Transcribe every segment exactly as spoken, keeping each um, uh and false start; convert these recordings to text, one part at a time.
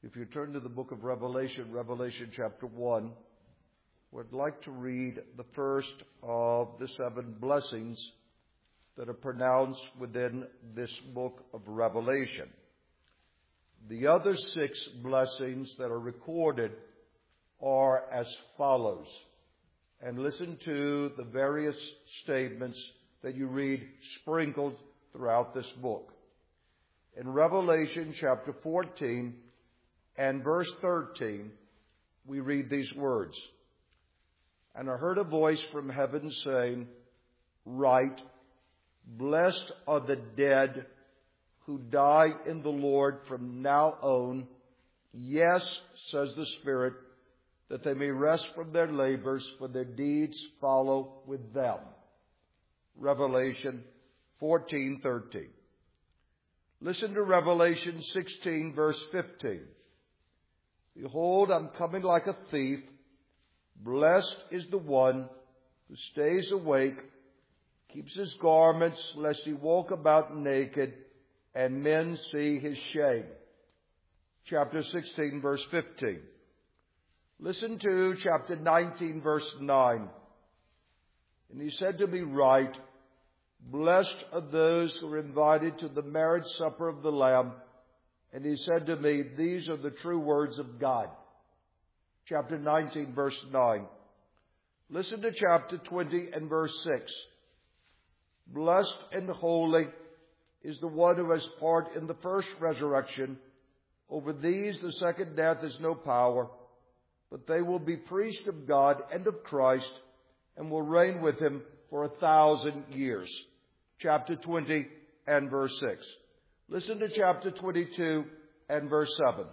If you turn to the book of Revelation, Revelation chapter one, we'd like to read the first of the seven blessings that are pronounced within this book of Revelation. The other six blessings that are recorded are as follows. And listen to the various statements that you read sprinkled throughout this book. In Revelation chapter fourteen and verse thirteen, we read these words. And I heard a voice from heaven saying, Write, blessed are the dead who die in the Lord from now on. Yes, says the Spirit, that they may rest from their labors, for their deeds follow with them. Revelation fourteen thirteen. Listen to Revelation sixteen, verse fifteen. Behold, I'm coming like a thief. Blessed is the one who stays awake, keeps his garments, lest he walk about naked, and men see his shame. Chapter sixteen, verse fifteen. Listen to chapter nineteen, verse nine. And he said to me, Write, blessed are those who are invited to the marriage supper of the Lamb. And he said to me, These are the true words of God. Chapter nineteen, verse nine. Listen to chapter twenty and verse six. Blessed and holy is the one who has part in the first resurrection. Over these the second death has no power, but they will be priests of God and of Christ, and will reign with him for a thousand years. Chapter twenty and verse six. Listen to chapter twenty-two and verse seven.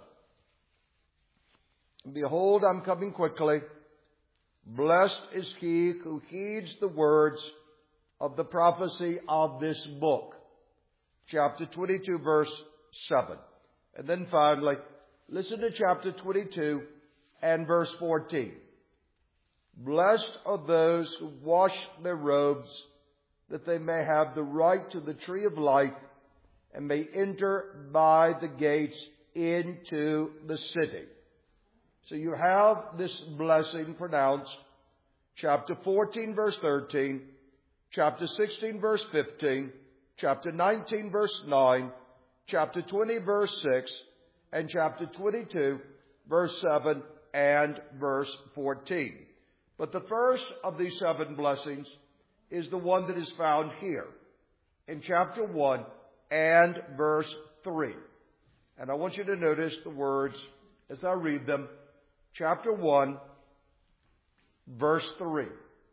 Behold, I'm coming quickly. Blessed is he who heeds the words of the prophecy of this book. Chapter twenty-two, verse seven. And then finally, listen to chapter twenty-two and verse fourteen. Blessed are those who wash their robes, that they may have the right to the tree of life, and may enter by the gates into the city. So you have this blessing pronounced. Chapter fourteen, verse thirteen. Chapter sixteen, verse fifteen. Chapter nineteen, verse nine. Chapter twenty, verse six. And chapter twenty-two, verse seven and verse fourteen. But the first of these seven blessings is the one that is found here in chapter one and verse three. And I want you to notice the words as I read them. Chapter one, verse three.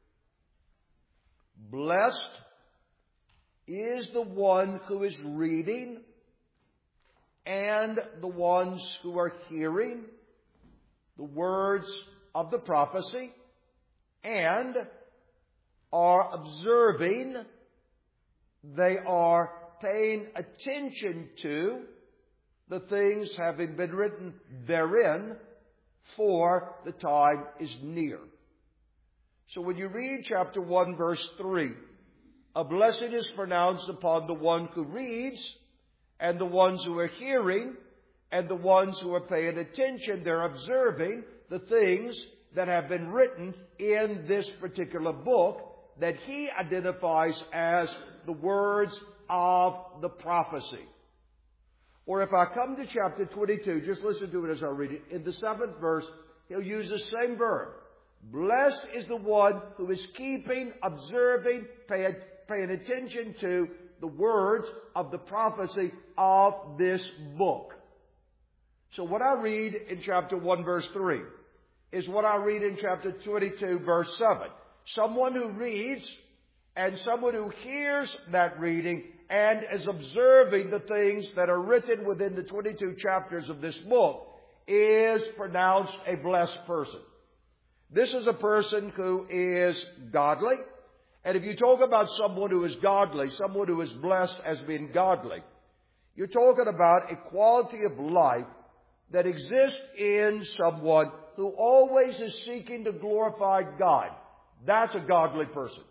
Blessed is the one who is reading and the ones who are hearing the words of the prophecy and are observing, they are paying attention to the things having been written therein, for the time is near. So when you read chapter one, verse three, a blessing is pronounced upon the one who reads, and the ones who are hearing, and the ones who are paying attention. They're observing the things that have been written in this particular book that he identifies as the words of the prophecy. Or if I come to chapter twenty-two, just listen to it as I read it. In the seventh verse, he'll use the same verb. Blessed is the one who is keeping, observing, paying, paying attention to the words of the prophecy of this book. So what I read in chapter one, verse three, is what I read in chapter twenty-two, verse seven. Someone who reads and someone who hears that reading and is observing the things that are written within the twenty-two chapters of this book is pronounced a blessed person. This is a person who is godly. And if you talk about someone who is godly, someone who is blessed as being godly, you're talking about a quality of life that exists in someone who always is seeking to glorify God. That's a godly person.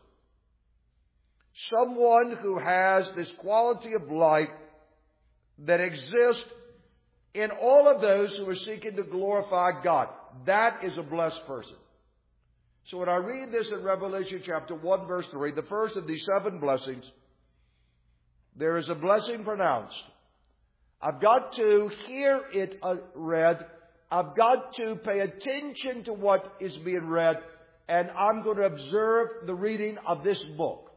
Someone who has this quality of life that exists in all of those who are seeking to glorify God. That is a blessed person. So when I read this in Revelation chapter one, verse three, the first of these seven blessings, there is a blessing pronounced. I've got to hear it read. I've got to pay attention to what is being read. And I'm going to observe the reading of this book.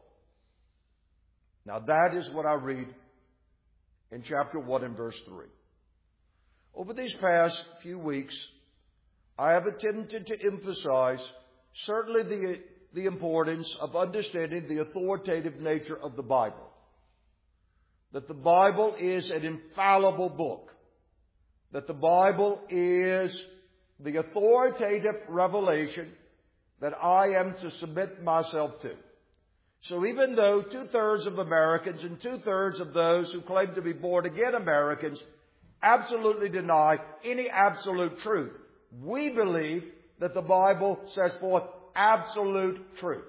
Now that is what I read in chapter one and verse three. Over these past few weeks, I have attempted to emphasize certainly the, the importance of understanding the authoritative nature of the Bible. That the Bible is an infallible book. That the Bible is the authoritative revelation that I am to submit myself to. So even though two-thirds of Americans and two-thirds of those who claim to be born-again Americans absolutely deny any absolute truth, we believe that the Bible sets forth absolute truth.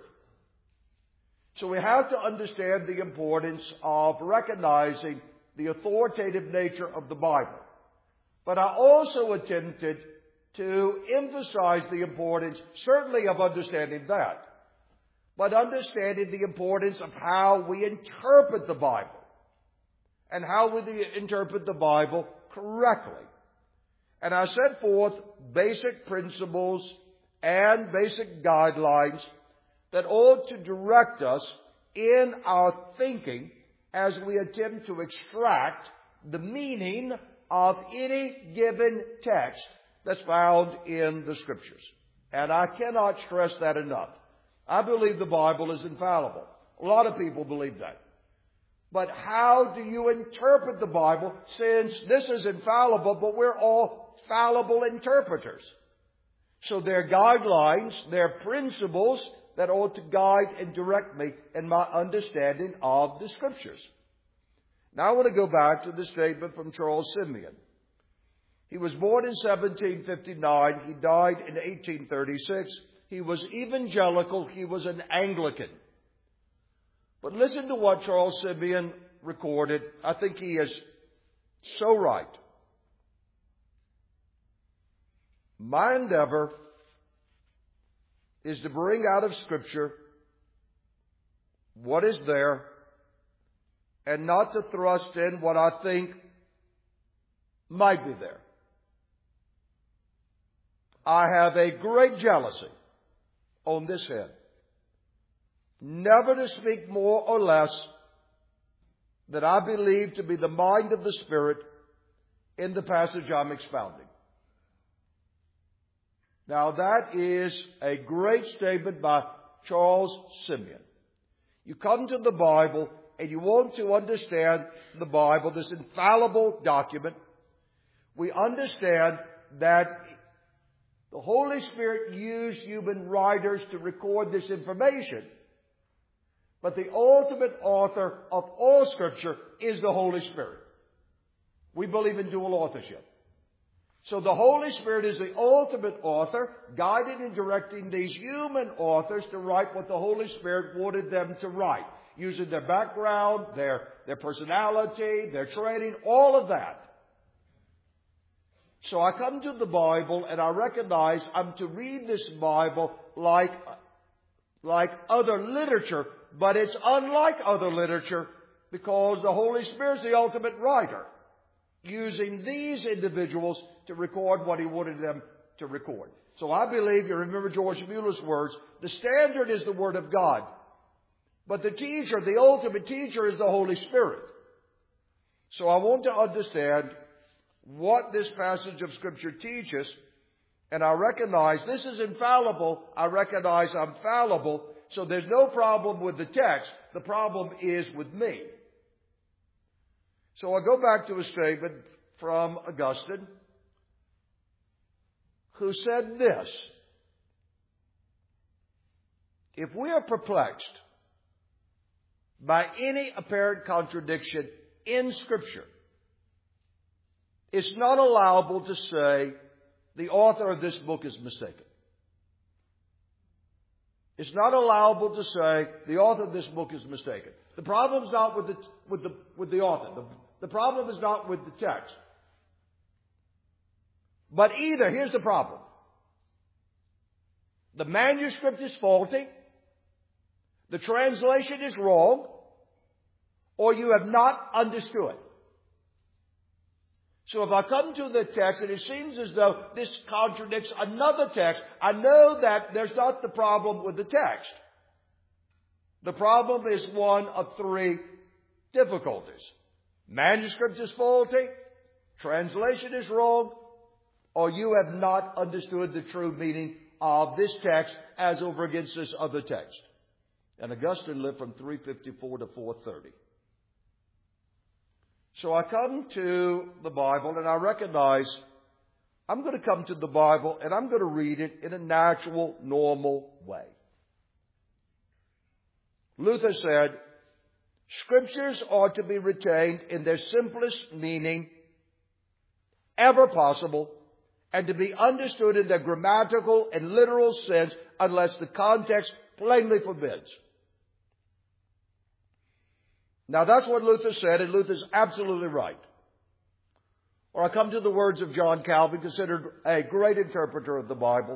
So we have to understand the importance of recognizing the authoritative nature of the Bible. But I also attempted to emphasize the importance, certainly of understanding that, but understanding the importance of how we interpret the Bible and how we interpret the Bible correctly. And I set forth basic principles and basic guidelines that ought to direct us in our thinking as we attempt to extract the meaning of any given text that's found in the Scriptures. And I cannot stress that enough. I believe the Bible is infallible. A lot of people believe that. But how do you interpret the Bible, since this is infallible, but we're all fallible interpreters? So there are guidelines, there are principles that ought to guide and direct me in my understanding of the Scriptures. Now I want to go back to the statement from Charles Simeon. He was born in seventeen fifty-nine. He died in eighteen thirty-six. He was evangelical. He was an Anglican. But listen to what Charles Simeon recorded. I think he is so right. My endeavor is to bring out of Scripture what is there and not to thrust in what I think might be there. I have a great jealousy on this head. Never to speak more or less that I believe to be the mind of the Spirit in the passage I'm expounding. Now that is a great statement by Charles Simeon. You come to the Bible and you want to understand the Bible, this infallible document. We understand that the Holy Spirit used human writers to record this information. But the ultimate author of all Scripture is the Holy Spirit. We believe in dual authorship. So the Holy Spirit is the ultimate author, guiding and directing these human authors to write what the Holy Spirit wanted them to write, using their background, their, their personality, their training, all of that. So I come to the Bible and I recognize I'm to read this Bible like, like other literature, but it's unlike other literature because the Holy Spirit is the ultimate writer, using these individuals to record what He wanted them to record. So I believe, you remember George Mueller's words, the standard is the Word of God. But the teacher, the ultimate teacher, is the Holy Spirit. So I want to understand what this passage of Scripture teaches, and I recognize this is infallible. I recognize I'm fallible, so there's no problem with the text. The problem is with me. So I go back to a statement from Augustine, who said this: if we are perplexed by any apparent contradiction in Scripture, it's not allowable to say the author of this book is mistaken. It's not allowable to say the author of this book is mistaken. The problem is not with the, with the, with the author. The, the problem is not with the text. But either, here's the problem. The manuscript is faulty, the translation is wrong, or you have not understood. So if I come to the text and it seems as though this contradicts another text, I know that there's not the problem with the text. The problem is one of three difficulties. Manuscript is faulty, translation is wrong, or you have not understood the true meaning of this text as over against this other text. And Augustine lived from three fifty-four to four thirty. So I come to the Bible and I recognize I'm going to come to the Bible and I'm going to read it in a natural, normal way. Luther said, Scriptures are to be retained in their simplest meaning ever possible and to be understood in their grammatical and literal sense unless the context plainly forbids. Now that's what Luther said, and Luther's absolutely right. Or I come to the words of John Calvin, considered a great interpreter of the Bible.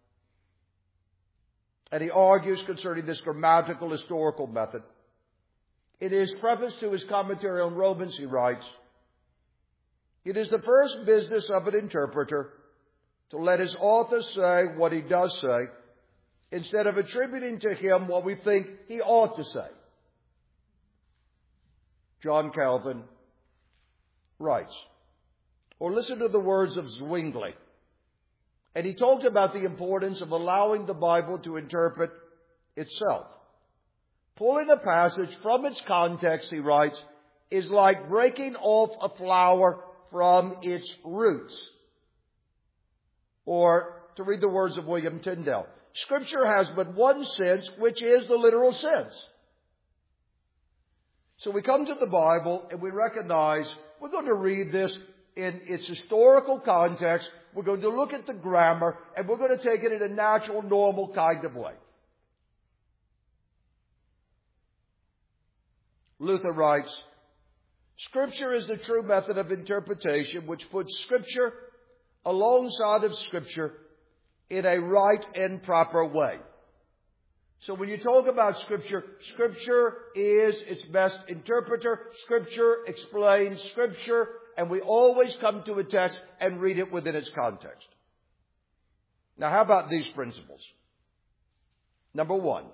And he argues concerning this grammatical historical method. In his preface to his commentary on Romans, he writes, "It is the first business of an interpreter to let his author say what he does say, instead of attributing to him what we think he ought to say." John Calvin writes, or listen to the words of Zwingli. And he talked about the importance of allowing the Bible to interpret itself. Pulling a passage from its context, he writes, is like breaking off a flower from its roots. Or, to read the words of William Tyndale, Scripture has but one sense, which is the literal sense. So we come to the Bible and we recognize we're going to read this in its historical context. We're going to look at the grammar and we're going to take it in a natural, normal kind of way. Luther writes, Scripture is the true method of interpretation which puts Scripture alongside of Scripture in a right and proper way. So when you talk about Scripture, Scripture is its best interpreter. Scripture explains Scripture, and we always come to a text and read it within its context. Now, how about these principles? Number one,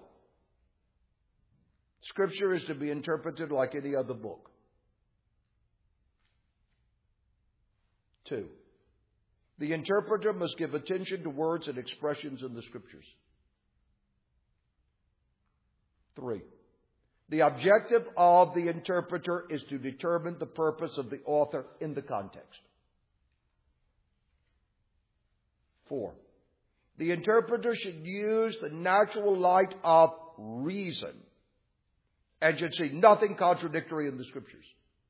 Scripture is to be interpreted like any other book. Two, the interpreter must give attention to words and expressions in the Scriptures. Three, the objective of the interpreter is to determine the purpose of the author in the context. Four, the interpreter should use the natural light of reason and should see nothing contradictory in the Scriptures.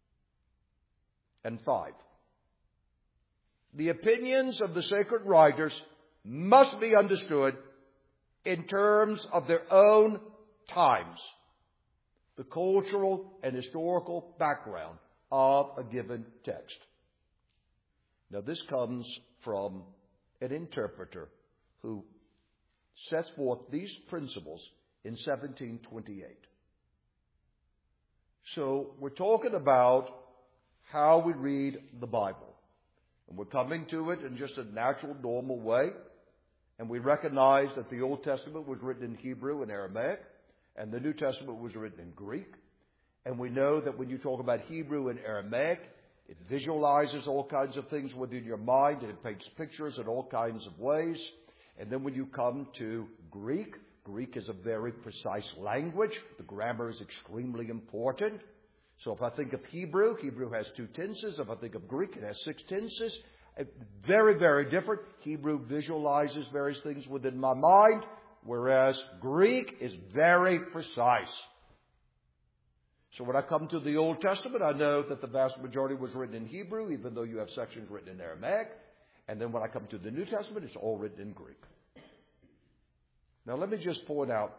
And five, the opinions of the sacred writers must be understood in terms of their own times, the cultural and historical background of a given text. Now this comes from an interpreter who sets forth these principles in seventeen twenty-eight. So we're talking about how we read the Bible. And we're coming to it in just a natural, normal way. And we recognize that the Old Testament was written in Hebrew and Aramaic, and the New Testament was written in Greek. And we know that when you talk about Hebrew and Aramaic, it visualizes all kinds of things within your mind, and it paints pictures in all kinds of ways. And then when you come to Greek, Greek is a very precise language. The grammar is extremely important. So if I think of Hebrew, Hebrew has two tenses. If I think of Greek, it has six tenses. Very, very different. Hebrew visualizes various things within my mind, whereas Greek is very precise. So when I come to the Old Testament, I know that the vast majority was written in Hebrew, even though you have sections written in Aramaic. And then when I come to the New Testament, it's all written in Greek. Now let me just point out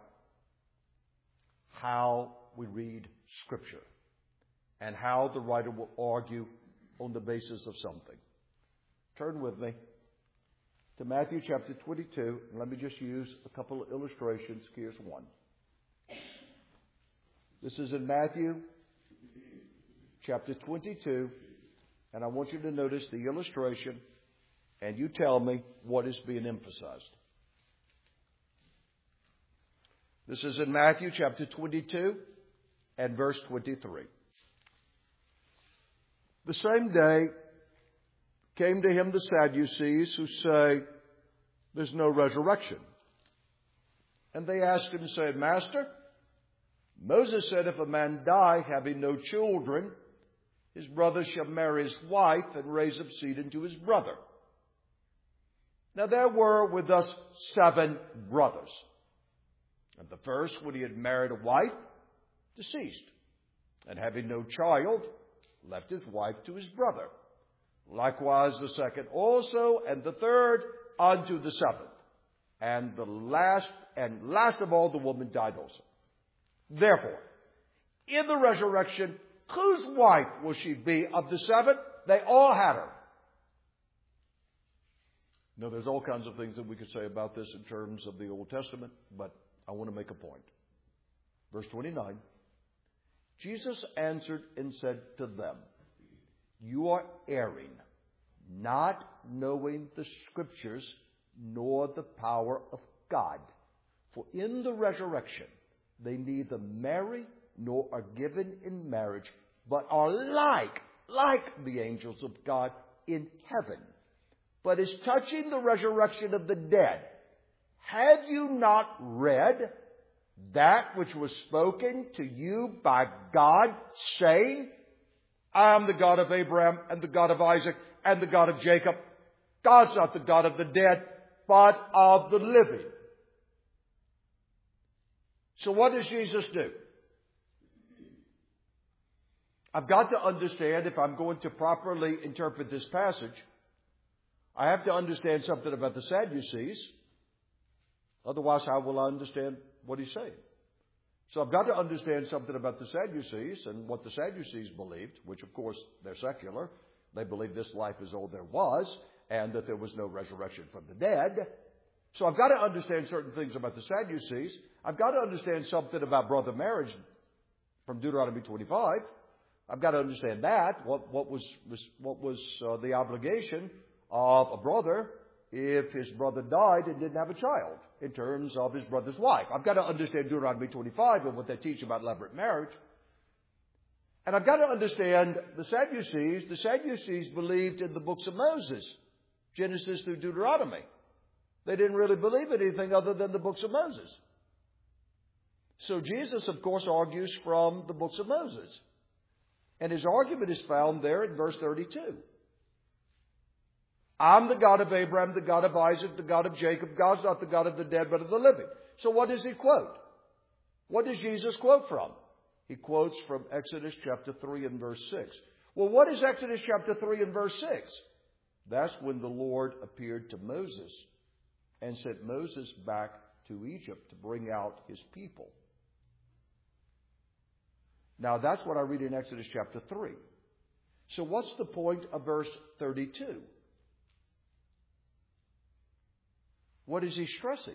how we read Scripture and how the writer will argue on the basis of something. Turn with me to Matthew chapter twenty-two. And let me just use a couple of illustrations. Here's one. This is in Matthew chapter twenty-two. And I want you to notice the illustration. And you tell me what is being emphasized. This is in Matthew chapter twenty-two and verse twenty-three. The same day came to him the Sadducees, who say, there's no resurrection. And they asked him, saying, Master, Moses said, if a man die having no children, his brother shall marry his wife and raise up seed unto his brother. Now there were with us seven brothers. And the first, when he had married a wife, deceased, and having no child, left his wife to his brother. Likewise the second also, and the third unto the seventh. And the last, and last of all, the woman died also. Therefore, in the resurrection, whose wife will she be of the seven? They all had her. Now, there's all kinds of things that we could say about this in terms of the Old Testament, but I want to make a point. Verse twenty-nine. Jesus answered and said to them, you are erring, not knowing the Scriptures nor the power of God. For in the resurrection they neither marry nor are given in marriage, but are like, like the angels of God in heaven. But as touching the resurrection of the dead, have you not read that which was spoken to you by God, saying, I am the God of Abraham and the God of Isaac and the God of Jacob. God's not the God of the dead, but of the living. So what does Jesus do? I've got to understand, if I'm going to properly interpret this passage, I have to understand something about the Sadducees. Otherwise, how will I understand what he's saying? So I've got to understand something about the Sadducees and what the Sadducees believed, which, of course, they're secular. They believe this life is all there was and that there was no resurrection from the dead. So I've got to understand certain things about the Sadducees. I've got to understand something about brother marriage from Deuteronomy twenty-five. I've got to understand that. What, what was, was, what was uh, the obligation of a brother if his brother died and didn't have a child in terms of his brother's wife? I've got to understand Deuteronomy twenty-five and what they teach about levirate marriage. And I've got to understand the Sadducees. The Sadducees believed in the books of Moses, Genesis through Deuteronomy. They didn't really believe anything other than the books of Moses. So Jesus, of course, argues from the books of Moses. And his argument is found there in verse thirty-two. I'm the God of Abraham, the God of Isaac, the God of Jacob. God's not the God of the dead, but of the living. So what does he quote? What does Jesus quote from? He quotes from Exodus chapter three and verse six. Well, what is Exodus chapter three and verse six? That's when the Lord appeared to Moses and sent Moses back to Egypt to bring out his people. Now, that's what I read in Exodus chapter three. So what's the point of verse thirty-two? What is he stressing?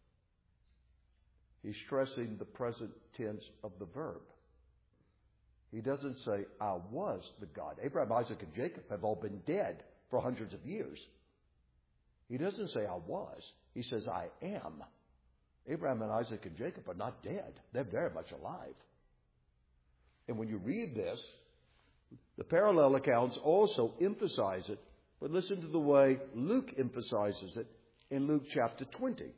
He's stressing the present tense of the verb. He doesn't say, I was the God. Abraham, Isaac, and Jacob have all been dead for hundreds of years. He doesn't say, I was. He says, I am. Abraham and Isaac and Jacob are not dead. They're very much alive. And when you read this, the parallel accounts also emphasize it. But listen to the way Luke emphasizes it in Luke chapter twenty.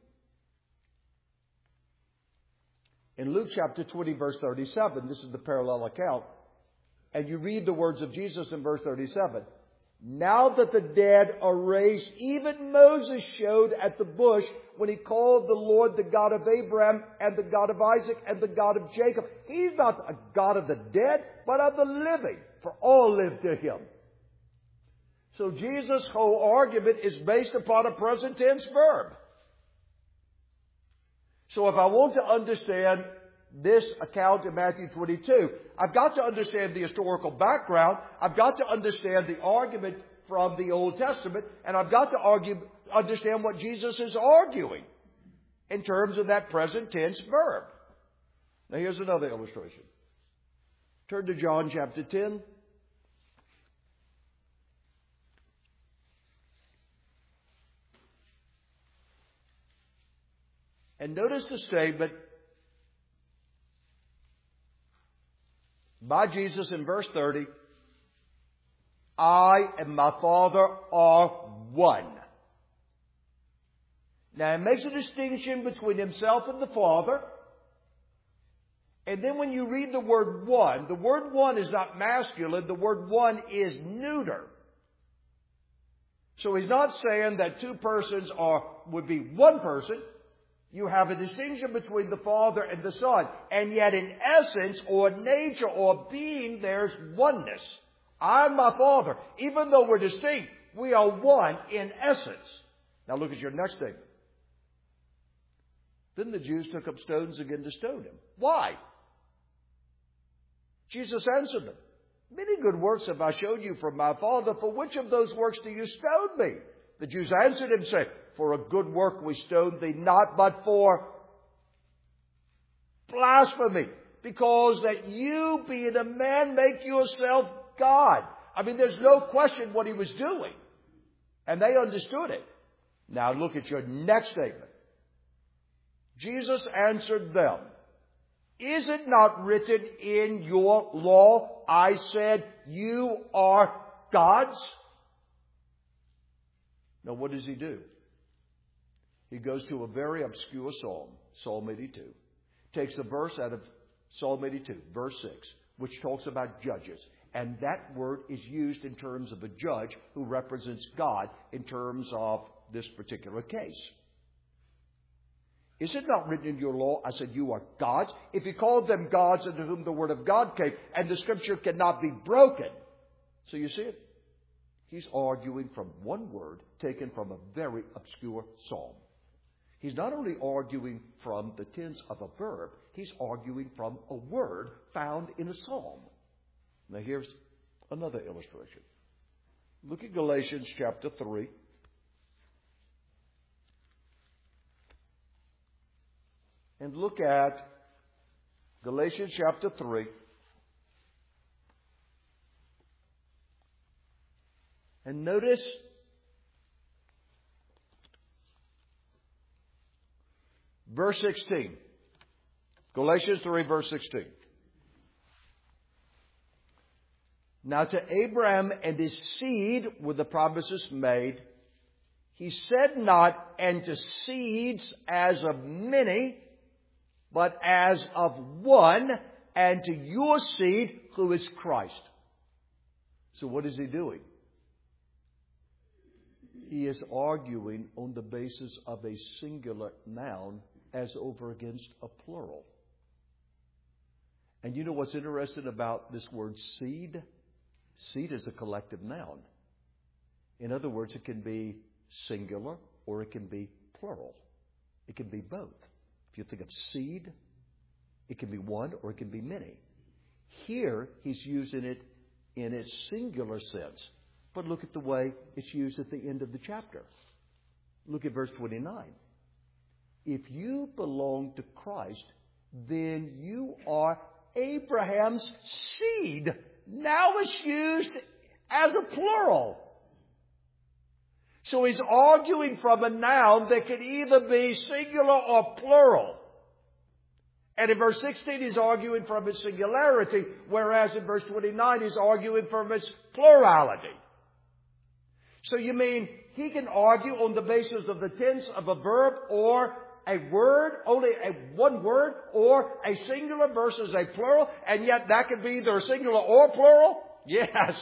In Luke chapter twenty, verse thirty-seven, this is the parallel account. And you read the words of Jesus in verse thirty-seven. Now that the dead are raised, even Moses showed at the bush when he called the Lord the God of Abraham and the God of Isaac and the God of Jacob. He's not a God of the dead, but of the living, for all live to him. So Jesus' whole argument is based upon a present tense verb. So if I want to understand this account in Matthew twenty-two, I've got to understand the historical background. I've got to understand the argument from the Old Testament. And I've got to argue, understand what Jesus is arguing in terms of that present tense verb. Now here's another illustration. Turn to John chapter ten. And notice the statement by Jesus in verse thirty. I and my Father are one. Now, he makes a distinction between himself and the Father. And then when you read the word one, the word one is not masculine. The word one is neuter. So he's not saying that two persons are would be one person. You have a distinction between the Father and the Son. And yet in essence or nature or being, there's oneness. I and my Father, even though we're distinct, we are one in essence. Now look at your next statement. Then the Jews took up stones again to stone him. Why? Jesus answered them, many good works have I showed you from my Father. For which of those works do you stone me? The Jews answered him, saying, for a good work we stoned thee not, but for blasphemy. Because that you, being a man, make yourself God. I mean, there's no question what he was doing. And they understood it. Now look at your next statement. Jesus answered them, is it not written in your law, I said, you are gods? Now what does he do? He goes to a very obscure psalm, Psalm eighty-two. Takes a verse out of Psalm eighty-two, verse six, which talks about judges. And that word is used in terms of a judge who represents God in terms of this particular case. Is it not written in your law, I said, you are gods? If he called them gods unto whom the word of God came, and the scripture cannot be broken. So you see it? He's arguing from one word taken from a very obscure psalm. He's not only arguing from the tense of a verb, he's arguing from a word found in a psalm. Now here's another illustration. Look at Galatians chapter three. And look at Galatians chapter three. And notice verse sixteen. Galatians three, verse sixteen. Now to Abraham and his seed were the promises made. He said not, and to seeds as of many, but as of one, and to your seed, who is Christ. So what is he doing? He is arguing on the basis of a singular noun as over against a plural. And you know what's interesting about this word seed? Seed is a collective noun. In other words, it can be singular or it can be plural. It can be both. If you think of seed, it can be one or it can be many. Here, he's using it in its singular sense. But look at the way it's used at the end of the chapter. Look at verse twenty-nine. If you belong to Christ, then you are Abraham's seed. Now it's used as a plural. So he's arguing from a noun that can either be singular or plural. And in verse sixteen, he's arguing from its singularity, whereas in verse twenty-nine, he's arguing from its plurality. So you mean he can argue on the basis of the tense of a verb or a word, only a one word, or a singular versus a plural, and yet that could be either a singular or plural? Yes.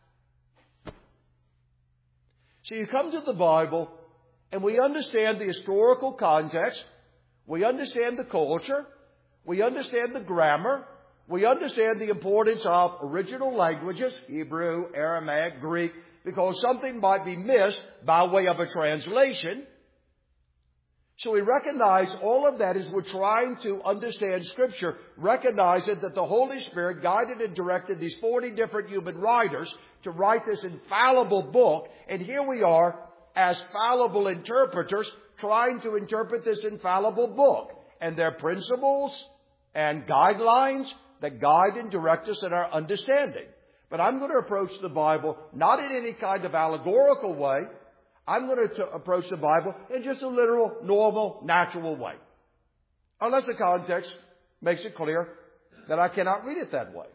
So you come to the Bible, and we understand the historical context, we understand the culture, we understand the grammar, we understand the importance of original languages, Hebrew, Aramaic, Greek, because something might be missed by way of a translation. So we recognize all of that as we're trying to understand Scripture, recognizing that the Holy Spirit guided and directed these forty different human writers to write this infallible book. And here we are as fallible interpreters trying to interpret this infallible book. And their principles and guidelines that guide and direct us in our understanding. But I'm going to approach the Bible not in any kind of allegorical way. I'm going to approach the Bible in just a literal, normal, natural way. Unless the context makes it clear that I cannot read it that way.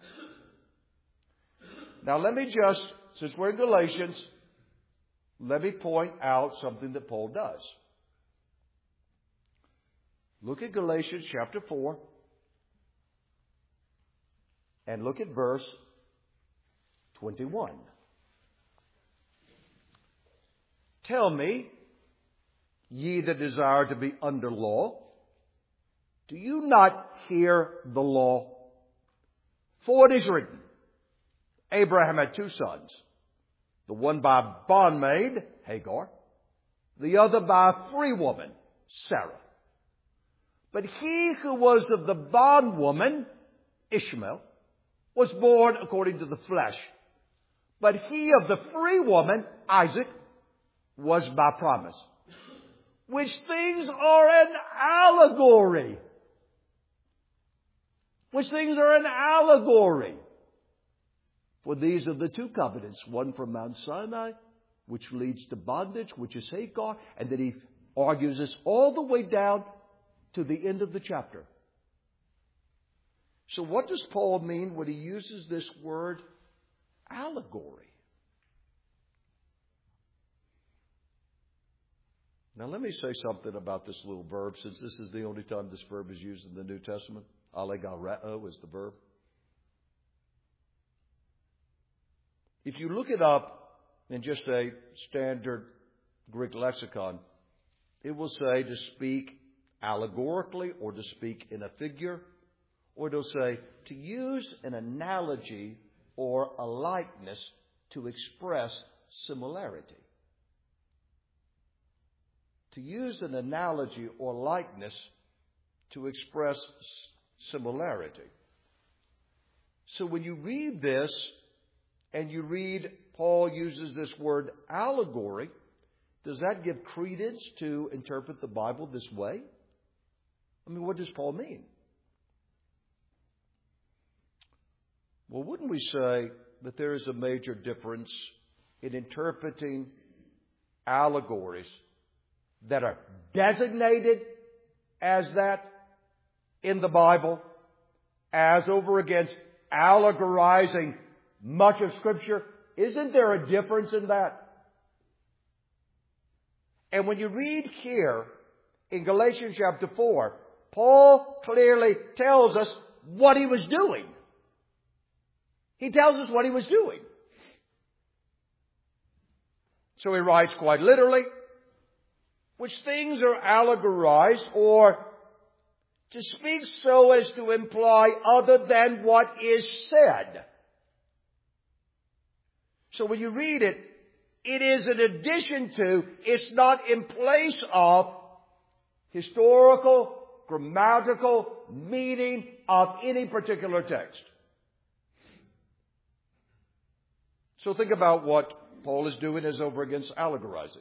Now let me just, since we're in Galatians, let me point out something that Paul does. Look at Galatians chapter four and look at verse twenty-one. Tell me, ye that desire to be under law, do you not hear the law? For it is written, Abraham had two sons, the one by a bondmaid, Hagar, the other by a free woman, Sarah. But he who was of the bondwoman, Ishmael, was born according to the flesh. But he of the free woman, Isaac, was by promise. Which things are an allegory. Which things are an allegory. For these are the two covenants, one from Mount Sinai, which leads to bondage, which is Hagar, and then he argues this all the way down to the end of the chapter. So what does Paul mean when he uses this word allegory? Now let me say something about this little verb, since this is the only time this verb is used in the New Testament. Allegoreo is the verb. If you look it up in just a standard Greek lexicon, it will say to speak allegorically or to speak in a figure, or it'll say to use an analogy or a likeness to express similarity. To use an analogy or likeness to express similarity. So when you read this and you read Paul uses this word allegory, does that give credence to interpret the Bible this way? I mean, what does Paul mean? Well, wouldn't we say that there is a major difference in interpreting allegories that are designated as that in the Bible, as over against allegorizing much of Scripture? Isn't there a difference in that? And when you read here in Galatians chapter four, Paul clearly tells us what he was doing. He tells us what he was doing. So he writes quite literally, which things are allegorized, or to speak so as to imply other than what is said. So when you read it, it is in addition to, it's not in place of historical, grammatical meaning of any particular text. So think about what Paul is doing as over against allegorizing.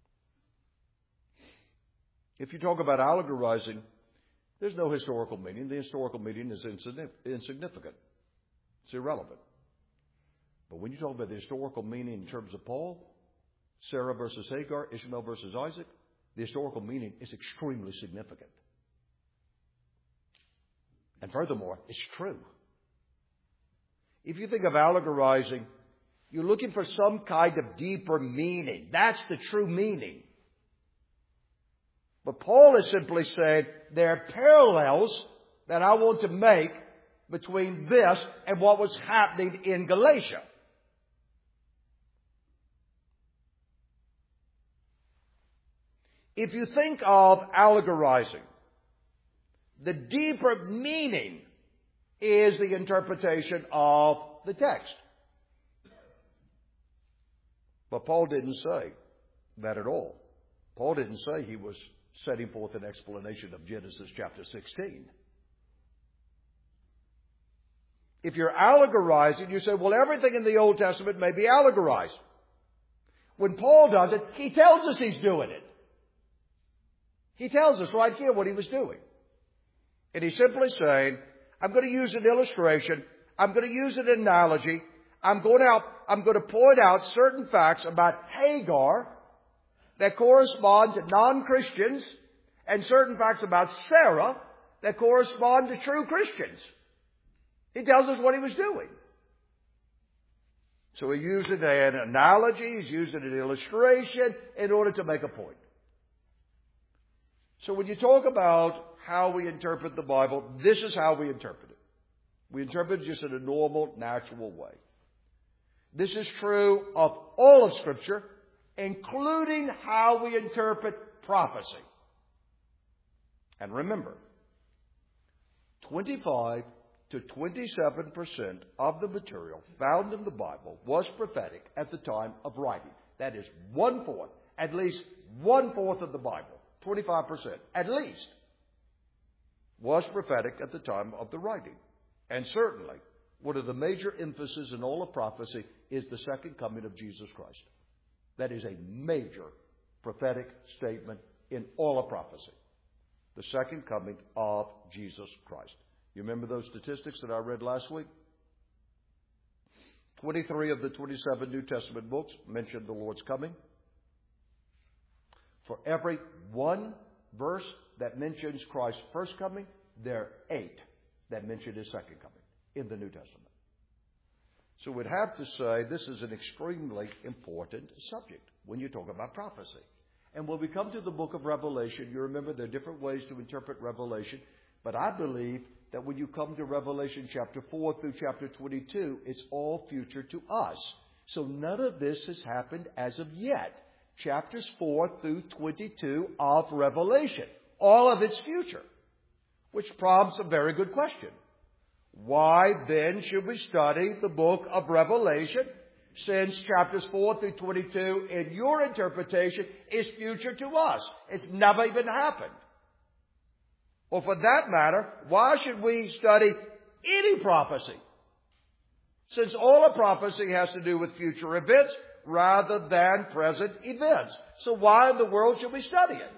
If you talk about allegorizing, there's no historical meaning. The historical meaning is insignificant. It's irrelevant. But when you talk about the historical meaning in terms of Paul, Sarah versus Hagar, Ishmael versus Isaac, the historical meaning is extremely significant. And furthermore, it's true. If you think of allegorizing, you're looking for some kind of deeper meaning. That's the true meaning. But Paul is simply saying there are parallels that I want to make between this and what was happening in Galatia. If you think of allegorizing, the deeper meaning is the interpretation of the text. But Paul didn't say that at all. Paul didn't say he was setting forth an explanation of Genesis chapter sixteen. If you're allegorizing, you say, well, everything in the Old Testament may be allegorized. When Paul does it, he tells us he's doing it. He tells us right here what he was doing. And he's simply saying, I'm going to use an illustration. I'm going to use an analogy. I'm going to, I'm going to point out certain facts about Hagar that correspond to non-Christians and certain facts about Sarah that correspond to true Christians. He tells us what he was doing. So he used an analogy, he's using an illustration in order to make a point. So when you talk about how we interpret the Bible, this is how we interpret it. We interpret it just in a normal, natural way. This is true of all of Scripture, including how we interpret prophecy. And remember, twenty-five to twenty-seven percent of the material found in the Bible was prophetic at the time of writing. That is one-fourth, at least one-fourth of the Bible, twenty-five percent at least, was prophetic at the time of the writing. And certainly, one of the major emphases in all of prophecy is the second coming of Jesus Christ. That is a major prophetic statement in all of prophecy. The second coming of Jesus Christ. You remember those statistics that I read last week? twenty-three of the twenty-seven New Testament books mention the Lord's coming. For every one verse that mentions Christ's first coming, there are eight that mention His second coming in the New Testament. So we'd have to say this is an extremely important subject when you talk about prophecy. And when we come to the book of Revelation, you remember there are different ways to interpret Revelation, but I believe that when you come to Revelation chapter four through chapter twenty-two, it's all future to us. So none of this has happened as of yet. Chapters four through twenty-two of Revelation. All of it's future. Which prompts a very good question. Why then should we study the book of Revelation, since chapters four through twenty-two, in your interpretation, is future to us? It's never even happened. Or for that matter, why should we study any prophecy? Since all of prophecy has to do with future events rather than present events. So why in the world should we study it?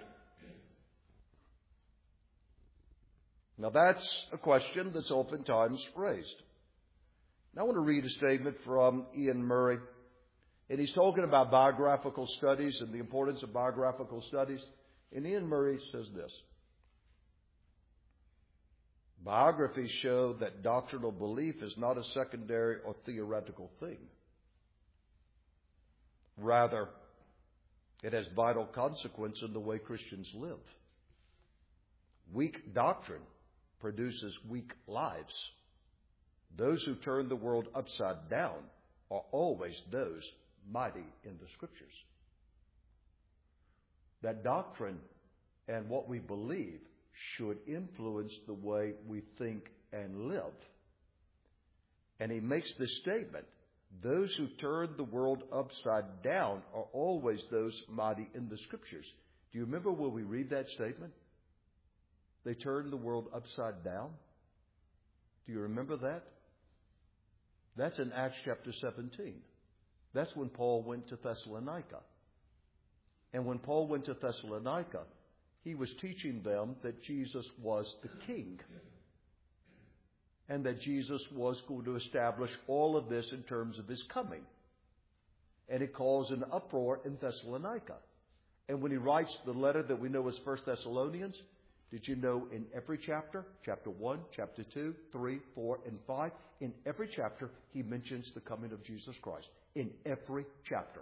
Now that's a question that's oftentimes raised. Now I want to read a statement from Ian Murray. And he's talking about biographical studies and the importance of biographical studies. And Ian Murray says this. Biographies show that doctrinal belief is not a secondary or theoretical thing. Rather, it has vital consequence in the way Christians live. Weak doctrine produces weak lives. Those who turn the world upside down are always those mighty in the Scriptures. That doctrine and what we believe should influence the way we think and live. And he makes this statement, those who turn the world upside down are always those mighty in the Scriptures. Do you remember where we read that statement? They turned the world upside down. Do you remember that? That's in Acts chapter seventeen. That's when Paul went to Thessalonica. And when Paul went to Thessalonica, he was teaching them that Jesus was the King. And that Jesus was going to establish all of this in terms of His coming. And it caused an uproar in Thessalonica. And when he writes the letter that we know as First Thessalonians, did you know in every chapter, chapter one, chapter two, three, four, and five, in every chapter he mentions the coming of Jesus Christ. In every chapter.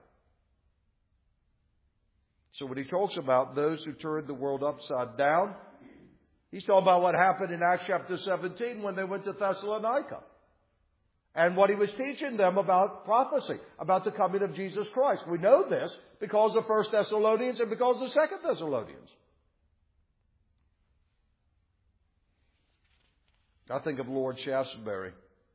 So when he talks about those who turned the world upside down, he's talking about what happened in Acts chapter seventeen when they went to Thessalonica. And what he was teaching them about prophecy, about the coming of Jesus Christ. We know this because of First Thessalonians and because of Second Thessalonians. I think of Lord Shaftesbury.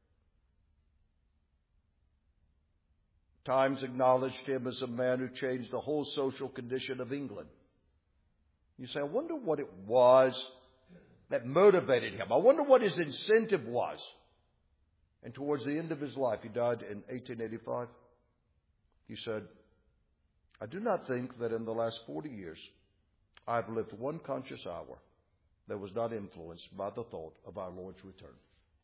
Times acknowledged him as a man who changed the whole social condition of England. You say, I wonder what it was that motivated him. I wonder what his incentive was. And towards the end of his life, he died in eighteen eighty-five. He said, I do not think that in the last forty years I've lived one conscious hour that was not influenced by the thought of our Lord's return.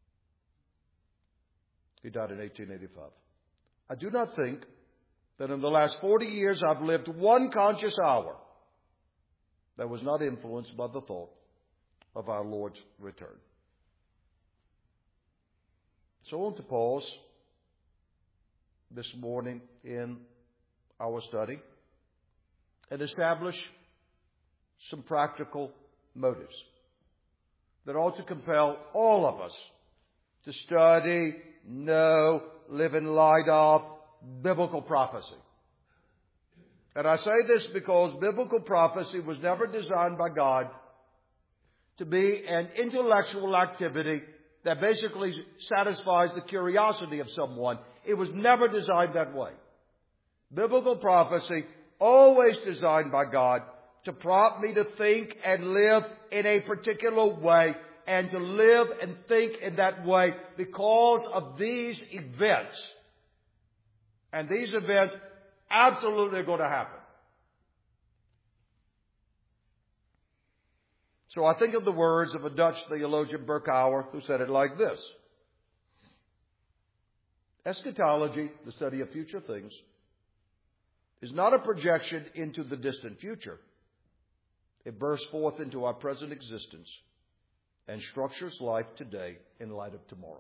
He died in eighteen eighty-five. I do not think that in the last forty years I've lived one conscious hour that was not influenced by the thought of our Lord's return. So I want to pause this morning in our study and establish some practical motives that ought to compel all of us to study, know, live in light of biblical prophecy. And I say this because biblical prophecy was never designed by God to be an intellectual activity that basically satisfies the curiosity of someone. It was never designed that way. Biblical prophecy, always designed by God to prompt me to think and live in a particular way, and to live and think in that way because of these events. And these events absolutely are going to happen. So I think of the words of a Dutch theologian, Berkouwer, who said it like this: eschatology, the study of future things, is not a projection into the distant future. It bursts forth into our present existence and structures life today in light of tomorrow.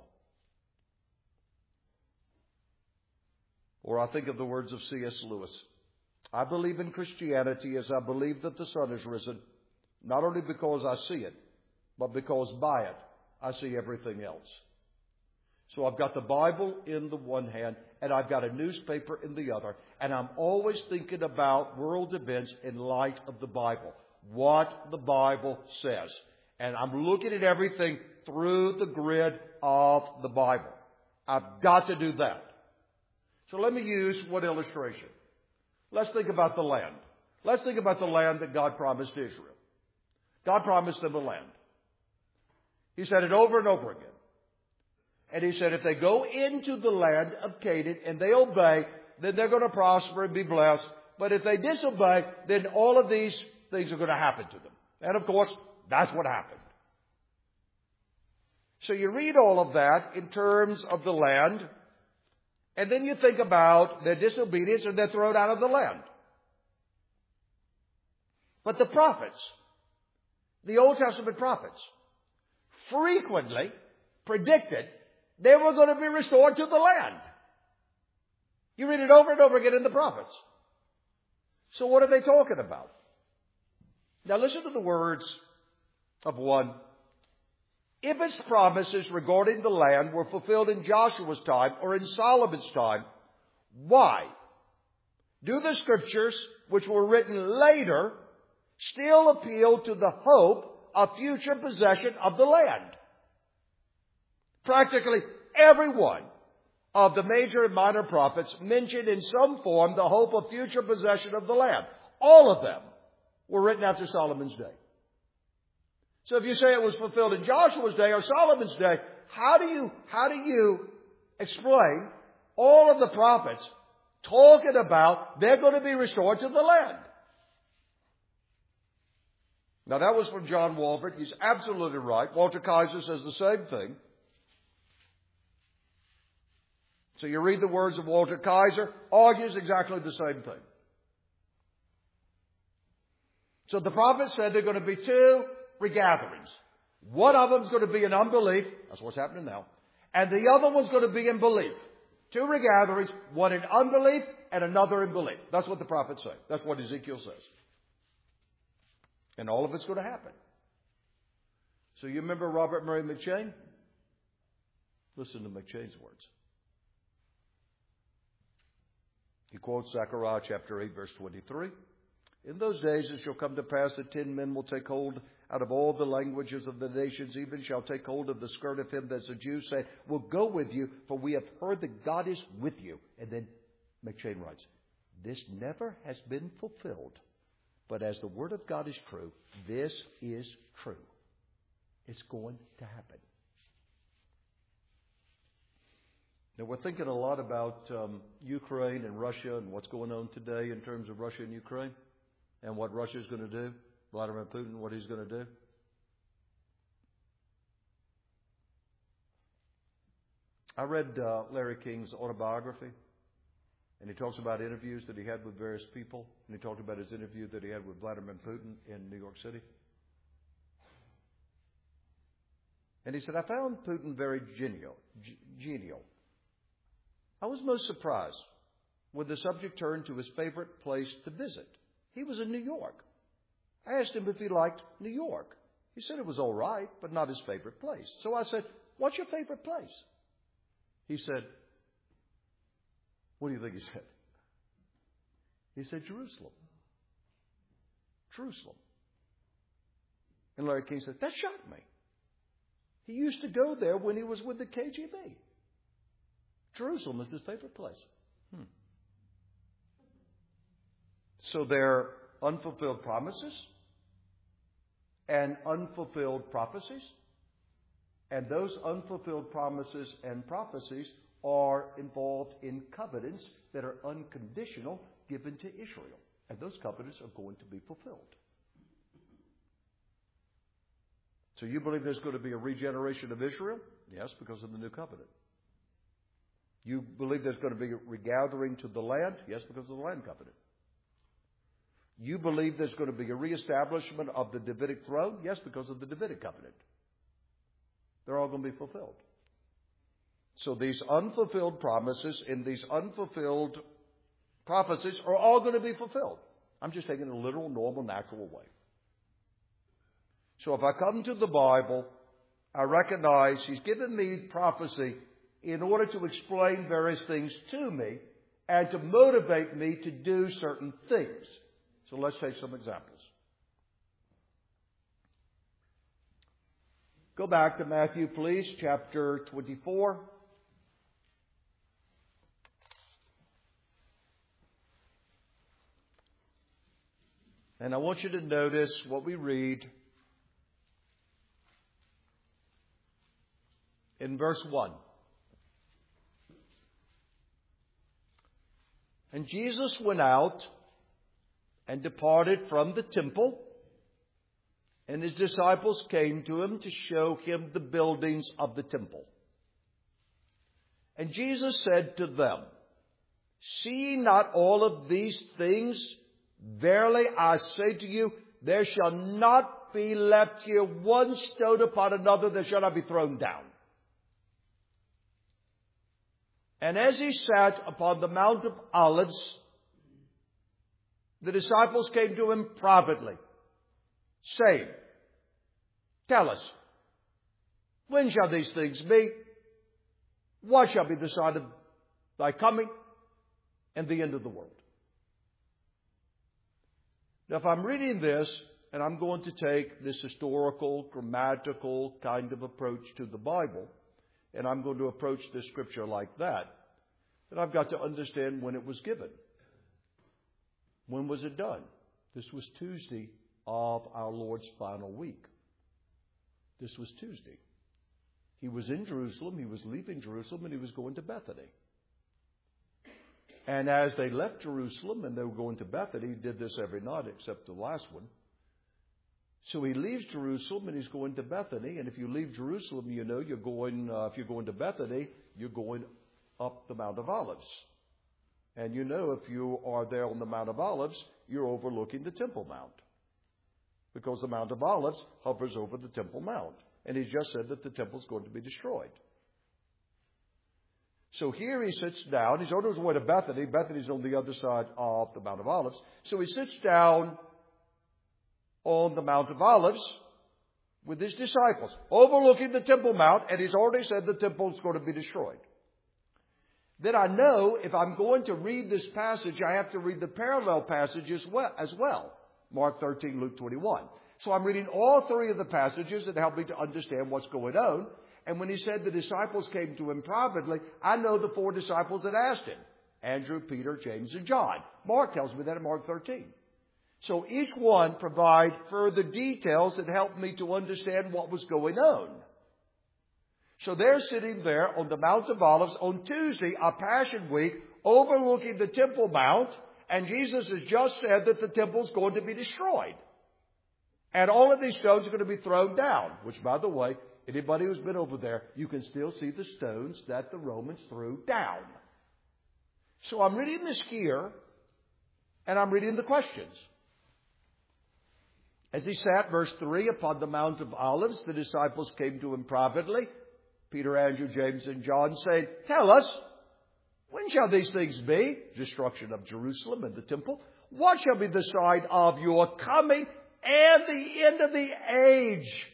Or I think of the words of C S Lewis: I believe in Christianity as I believe that the sun is risen, not only because I see it, but because by it I see everything else. So I've got the Bible in the one hand, and I've got a newspaper in the other, and I'm always thinking about world events in light of the Bible, what the Bible says. And I'm looking at everything through the grid of the Bible. I've got to do that. So let me use one illustration. Let's think about the land. Let's think about the land that God promised Israel. God promised them a land. He said it over and over again. And He said if they go into the land of Canaan and they obey, then they're going to prosper and be blessed. But if they disobey, then all of these things are going to happen to them. And of course, that's what happened. So you read all of that in terms of the land, and then you think about their disobedience and they're thrown out of the land. But the prophets, the Old Testament prophets, frequently predicted they were going to be restored to the land. You read it over and over again in the prophets. So what are they talking about? Now listen to the words of one. If its promises regarding the land were fulfilled in Joshua's time or in Solomon's time, why do the scriptures, which were written later, still appeal to the hope of future possession of the land? Practically every one of the major and minor prophets mentioned in some form the hope of future possession of the land. All of them were written after Solomon's day. So if you say it was fulfilled in Joshua's day or Solomon's day, how do you, how do you explain all of the prophets talking about they're going to be restored to the land? Now that was from John Walvoord. He's absolutely right. Walter Kaiser says the same thing. So you read the words of Walter Kaiser, argues exactly the same thing. So the prophet said there are going to be two regatherings. One of them is going to be in unbelief. That's what's happening now. And the other one's going to be in belief. Two regatherings, one in unbelief and another in belief. That's what the prophets say. That's what Ezekiel says. And all of it's going to happen. So you remember Robert Murray McCheyne? Listen to McCheyne's words. He quotes Zechariah chapter eight, verse twenty-three. In those days it shall come to pass that ten men will take hold out of all the languages of the nations, even shall take hold of the skirt of him that's a Jew, saying, we'll go with you, for we have heard that God is with you. And then McCheyne writes, this never has been fulfilled, but as the word of God is true, this is true. It's going to happen. Now, we're thinking a lot about um, Ukraine and Russia and what's going on today in terms of Russia and Ukraine and what Russia's going to do, Vladimir Putin, what he's going to do. I read uh, Larry King's autobiography, and he talks about interviews that he had with various people, and he talked about his interview that he had with Vladimir Putin in New York City. And he said, I found Putin very genial. G- genial. I was most surprised when the subject turned to his favorite place to visit. He was in New York. I asked him if he liked New York. He said it was all right, but not his favorite place. So I said, what's your favorite place? He said, what do you think he said? He said, Jerusalem. Jerusalem. And Larry King said, that shocked me. He used to go there when he was with the K G B. Jerusalem is his favorite place. Hmm. So there are unfulfilled promises and unfulfilled prophecies. And those unfulfilled promises and prophecies are involved in covenants that are unconditional given to Israel. And those covenants are going to be fulfilled. So you believe there's going to be a regeneration of Israel? Yes, because of the new covenant. You believe there's going to be a regathering to the land? Yes, because of the land covenant. You believe there's going to be a reestablishment of the Davidic throne? Yes, because of the Davidic covenant. They're all going to be fulfilled. So these unfulfilled promises and these unfulfilled prophecies are all going to be fulfilled. I'm just taking it a literal, normal, natural way. So if I come to the Bible, I recognize He's given me prophecy in order to explain various things to me and to motivate me to do certain things. So let's take some examples. Go back to Matthew, please, chapter twenty-four. And I want you to notice what we read in verse one. And Jesus went out and departed from the temple, and His disciples came to Him to show Him the buildings of the temple. And Jesus said to them, see not all of these things? Verily I say to you, there shall not be left here one stone upon another that shall not be thrown down. And as He sat upon the Mount of Olives, the disciples came to Him privately, saying, tell us, when shall these things be? What shall be the sign of Thy coming and the end of the world? Now, if I'm reading this, and I'm going to take this historical, grammatical kind of approach to the Bible, and I'm going to approach this scripture like that, then I've got to understand when it was given. When was it done? This was Tuesday of our Lord's final week. This was Tuesday. He was in Jerusalem, He was leaving Jerusalem, and He was going to Bethany. And as they left Jerusalem and they were going to Bethany, He did this every night except the last one. So He leaves Jerusalem and He's going to Bethany. And if you leave Jerusalem, you know you're going, uh, if you're going to Bethany, you're going up the Mount of Olives. And you know if you are there on the Mount of Olives, you're overlooking the Temple Mount. Because the Mount of Olives hovers over the Temple Mount. And He's just said that the temple is going to be destroyed. So here He sits down. He's on His way to Bethany. Bethany's on the other side of the Mount of Olives. So He sits down on the Mount of Olives with His disciples, overlooking the Temple Mount, and He's already said the temple is going to be destroyed. Then I know if I'm going to read this passage, I have to read the parallel passage as well, as well. Mark thirteen, Luke twenty-one. So I'm reading all three of the passages that help me to understand what's going on. And when He said the disciples came to Him privately, I know the four disciples that asked Him. Andrew, Peter, James, and John. Mark tells me that in Mark thirteen. So each one provide further details that help me to understand what was going on. So they're sitting there on the Mount of Olives on Tuesday, a Passion Week, overlooking the Temple Mount, and Jesus has just said that the temple's going to be destroyed. And all of these stones are going to be thrown down, which, by the way, anybody who's been over there, you can still see the stones that the Romans threw down. So I'm reading this here, and I'm reading the questions. As he sat, verse three, upon the Mount of Olives, the disciples came to him privately, Peter, Andrew, James, and John, saying, "Tell us, when shall these things be?" Destruction of Jerusalem and the temple. "What shall be the sign of your coming and the end of the age?"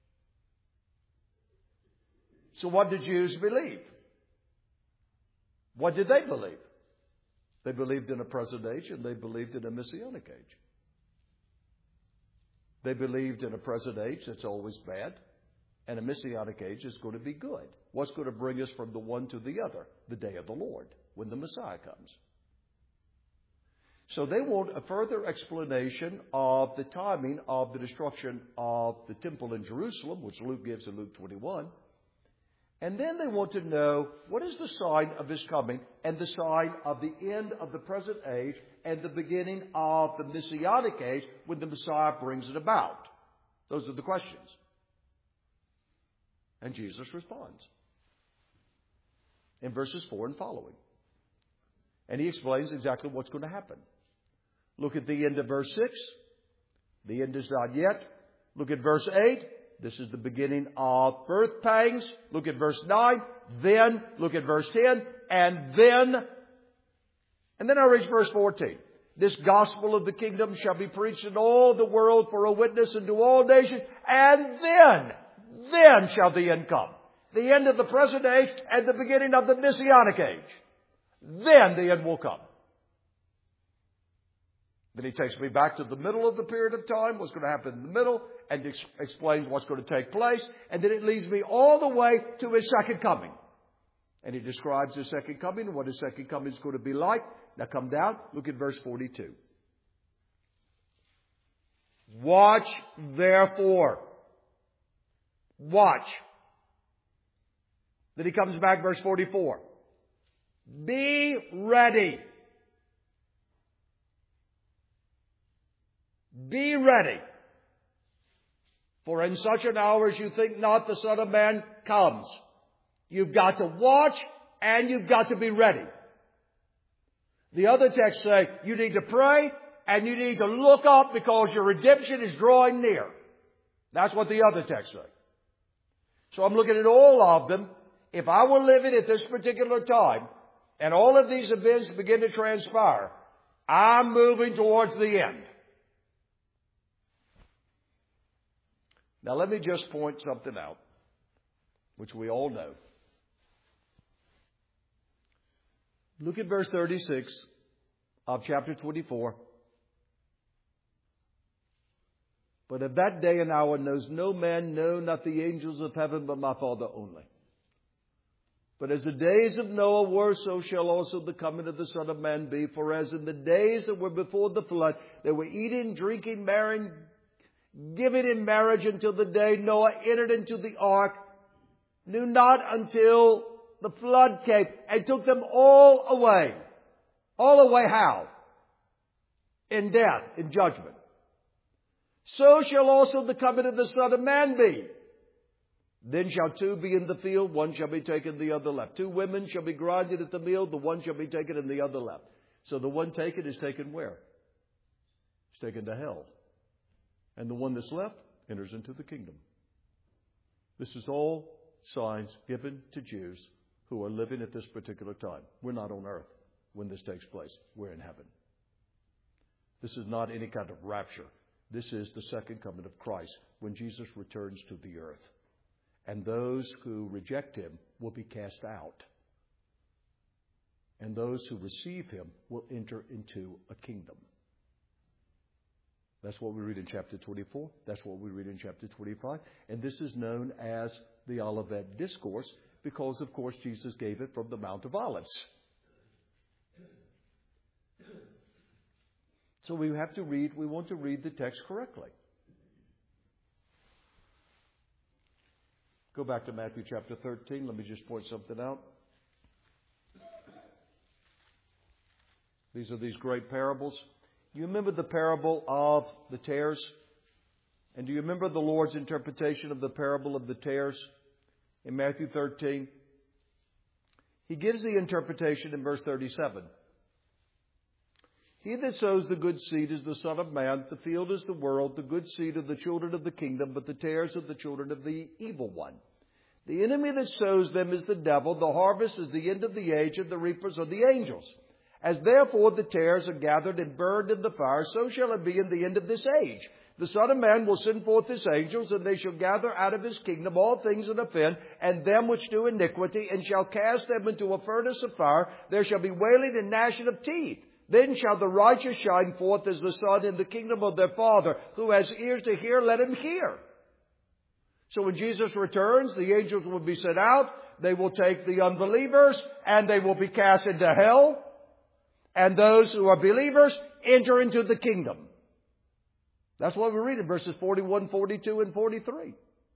So what did Jews believe? What did they believe? They believed in a present age, and they believed in a messianic age. They believed in a present age that's always bad, and a messianic age is going to be good. What's going to bring us from the one to the other? The day of the Lord, when the Messiah comes. So they want a further explanation of the timing of the destruction of the temple in Jerusalem, which Luke gives in Luke twenty-one. And then they want to know, what is the sign of his coming and the sign of the end of the present age and the beginning of the messianic age when the Messiah brings it about? Those are the questions. And Jesus responds in verses four and following. And he explains exactly what's going to happen. Look at the end of verse six. The end is not yet. Look at verse eight. This is the beginning of birth pangs. Look at verse nine. Then, look at verse ten. And then, and then I reach verse fourteen. This gospel of the kingdom shall be preached in all the world for a witness unto all nations. And then, then shall the end come. The end of the present age and the beginning of the messianic age. Then the end will come. Then he takes me back to the middle of the period of time, what's going to happen in the middle, and ex- explains what's going to take place. And then it leads me all the way to his second coming. And he describes his second coming and what his second coming is going to be like. Now come down, look at verse forty-two. Watch therefore. Watch. Then he comes back, verse forty-four. Be ready. Be ready. For in such an hour as you think not, the Son of Man comes. You've got to watch and you've got to be ready. The other texts say you need to pray and you need to look up because your redemption is drawing near. That's what the other texts say. So I'm looking at all of them. If I were living at this particular time and all of these events begin to transpire, I'm moving towards the end. Now let me just point something out, which we all know. Look at verse thirty-six of chapter twenty-four. But of that day and hour knows no man, no, not the angels of heaven, but my Father only. But as the days of Noah were, so shall also the coming of the Son of Man be. For as in the days that were before the flood, they were eating, drinking, marrying, giving in marriage until the day Noah entered into the ark, knew not until the flood came and took them all away. All away how? In death, in judgment. So shall also the coming of the Son of Man be. Then shall two be in the field, one shall be taken, the other left. Two women shall be grinding at the mill, the one shall be taken and the other left. So the one taken is taken where? It's taken to hell. And the one that's left enters into the kingdom. This is all signs given to Jews who are living at this particular time. We're not on earth when this takes place. We're in heaven. This is not any kind of rapture. This is the second coming of Christ when Jesus returns to the earth. And those who reject him will be cast out. And those who receive him will enter into a kingdom. That's what we read in chapter twenty-four. That's what we read in chapter twenty-five. And this is known as the Olivet Discourse because, of course, Jesus gave it from the Mount of Olives. So we have to read, we want to read the text correctly. Go back to Matthew chapter thirteen. Let me just point something out. These are these great parables. You remember the parable of the tares? And do you remember the Lord's interpretation of the parable of the tares in Matthew thirteen? He gives the interpretation in verse thirty-seven. He that sows the good seed is the Son of Man. The field is the world. The good seed are the children of the kingdom, but the tares are the children of the evil one. The enemy that sows them is the devil. The harvest is the end of the age, and the reapers are the angels. As therefore the tares are gathered and burned in the fire, so shall it be in the end of this age. The Son of Man will send forth his angels, and they shall gather out of his kingdom all things that offend, and them which do iniquity, and shall cast them into a furnace of fire. There shall be wailing and gnashing of teeth. Then shall the righteous shine forth as the sun in the kingdom of their Father. Who has ears to hear, let him hear. So when Jesus returns, the angels will be sent out. They will take the unbelievers, and they will be cast into hell. And those who are believers enter into the kingdom. That's what we read in verses forty-one, forty-two, and forty-three.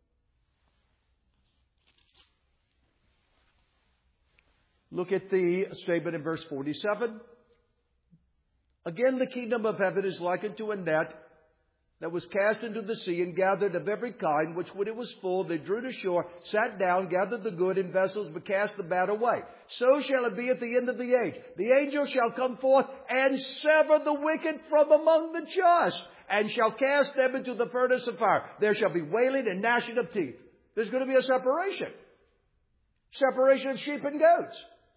Look at the statement in verse forty-seven. Again, the kingdom of heaven is likened to a net that was cast into the sea and gathered of every kind, which when it was full, they drew to shore, sat down, gathered the good in vessels, but cast the bad away. So shall it be at the end of the age. The angel shall come forth and sever the wicked from among the just, and shall cast them into the furnace of fire. There shall be wailing and gnashing of teeth. There's going to be a separation. Separation of sheep and goats.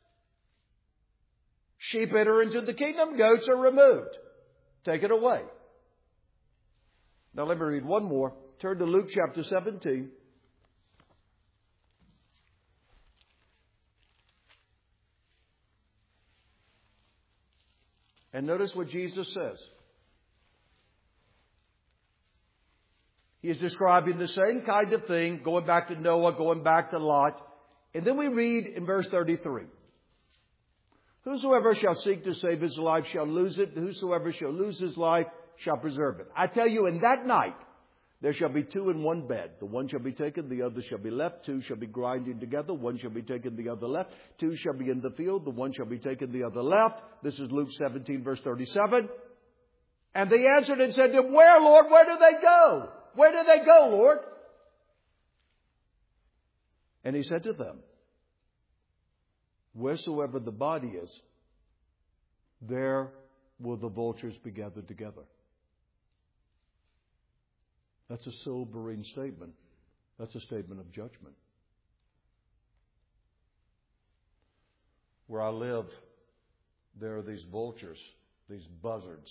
Sheep enter into the kingdom, goats are removed. Taken away. Now let me read one more. Turn to Luke chapter seventeen. And notice what Jesus says. He is describing the same kind of thing, going back to Noah, going back to Lot. And then we read in verse thirty-three. Whosoever shall seek to save his life shall lose it. Whosoever shall lose his life shall preserve it. I tell you, in that night there shall be two in one bed. The one shall be taken, the other shall be left. Two shall be grinding together. One shall be taken, the other left. Two shall be in the field. The one shall be taken, the other left. This is Luke seventeen, verse thirty-seven. And they answered and said to him, Where, Lord? Where do they go? Where do they go, Lord? And he said to them, Wheresoever the body is, there will the vultures be gathered together. That's a sobering statement. That's a statement of judgment. Where I live, there are these vultures, these buzzards,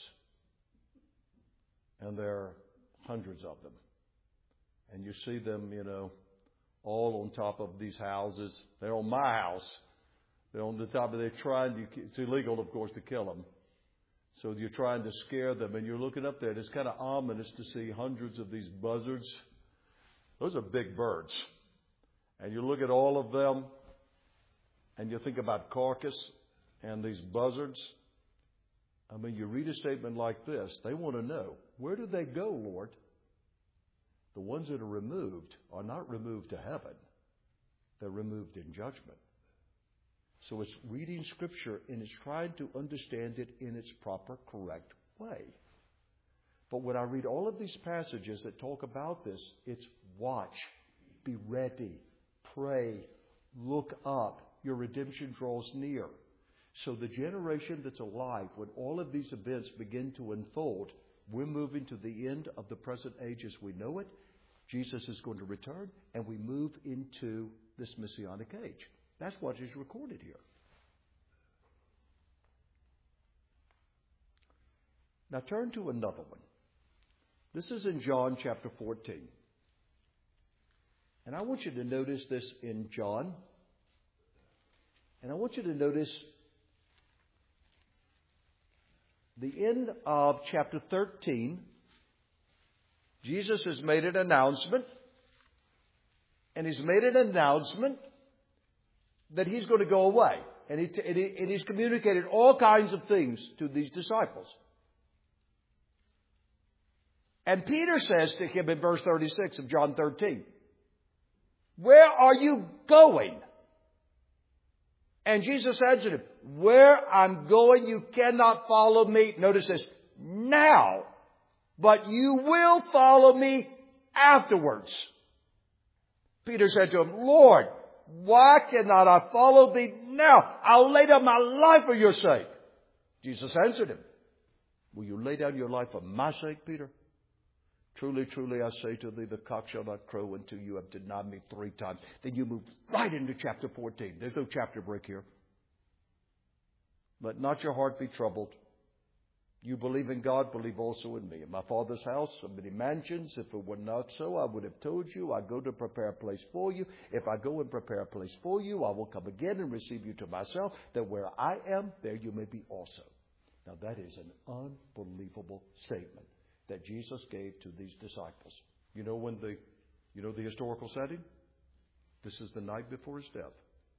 and there are hundreds of them. And you see them, you know, all on top of these houses. They're on my house. They're on the top of, they're trying to, it's illegal, of course, to kill them. So you're trying to scare them, and you're looking up there, and it's kind of ominous to see hundreds of these buzzards. Those are big birds. And you look at all of them, and you think about carcass and these buzzards. I mean, you read a statement like this, they want to know, where do they go, Lord? The ones that are removed are not removed to heaven. They're removed in judgment. So it's reading Scripture and it's trying to understand it in its proper, correct way. But when I read all of these passages that talk about this, it's watch, be ready, pray, look up. Your redemption draws near. So the generation that's alive, when all of these events begin to unfold, we're moving to the end of the present age as we know it. Jesus is going to return, and we move into this Messianic age. That's what is recorded here. Now turn to another one. This is in John chapter fourteen. And I want you to notice this in John. And I want you to notice the end of chapter thirteen. Jesus has made an announcement. And he's made an announcement that he's going to go away. And, he, and, he, and he's communicated all kinds of things to these disciples. And Peter says to him in verse thirty-six of John thirteen, Where are you going? And Jesus answered him, where I'm going, you cannot follow me. Notice this, now, but you will follow me afterwards. Peter said to him, Lord, why cannot I follow thee now? I'll lay down my life for your sake. Jesus answered him, will you lay down your life for my sake, Peter? Truly, truly, I say to thee, the cock shall not crow until you have denied me three times. Then you move right into chapter fourteen. There's no chapter break here. Let not your heart be troubled. You believe in God, believe also in me. In my Father's house are many mansions. If it were not so, I would have told you. I go to prepare a place for you. If I go and prepare a place for you, I will come again and receive you to myself, that where I am, there you may be also. Now that is an unbelievable statement that Jesus gave to these disciples. You know when the, you know the historical setting? This is the night before his death.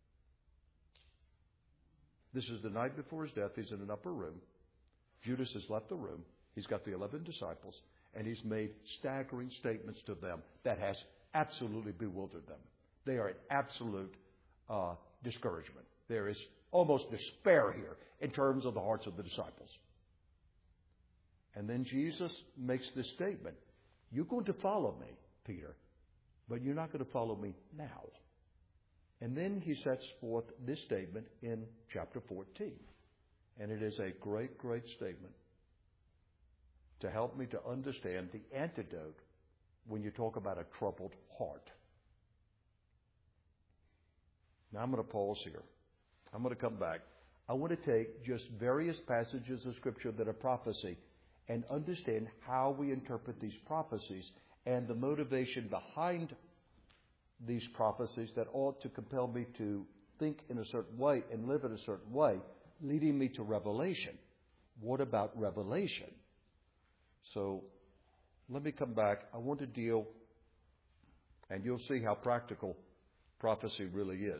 This is the night before his death. He's in an upper room. Judas has left the room. He's got the eleven disciples, and he's made staggering statements to them that has absolutely bewildered them. They are in absolute uh, discouragement. There is almost despair here in terms of the hearts of the disciples. And then Jesus makes this statement. You're going to follow me, Peter, but you're not going to follow me now. And then he sets forth this statement in chapter fourteen. And it is a great, great statement to help me to understand the antidote when you talk about a troubled heart. Now I'm going to pause here. I'm going to come back. I want to take just various passages of Scripture that are prophecy and understand how we interpret these prophecies and the motivation behind these prophecies that ought to compel me to think in a certain way and live in a certain way, leading me to revelation. What about revelation? So let me come back. I want to deal, and you'll see how practical prophecy really is.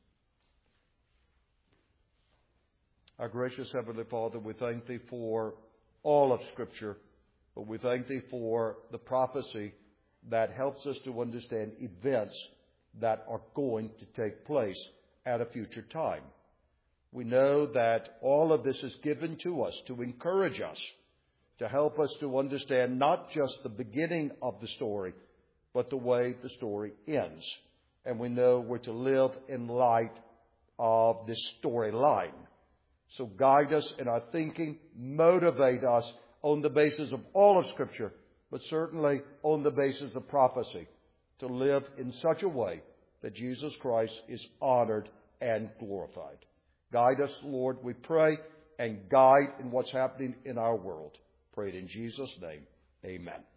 Our gracious Heavenly Father, we thank Thee for all of Scripture, but we thank Thee for the prophecy that helps us to understand events that are going to take place at a future time. We know that all of this is given to us to encourage us, to help us to understand not just the beginning of the story, but the way the story ends. And we know we're to live in light of this storyline. So guide us in our thinking, motivate us on the basis of all of Scripture, but certainly on the basis of prophecy, to live in such a way that Jesus Christ is honored and glorified. Guide us, Lord, we pray, and guide in what's happening in our world. Pray it in Jesus' name. Amen.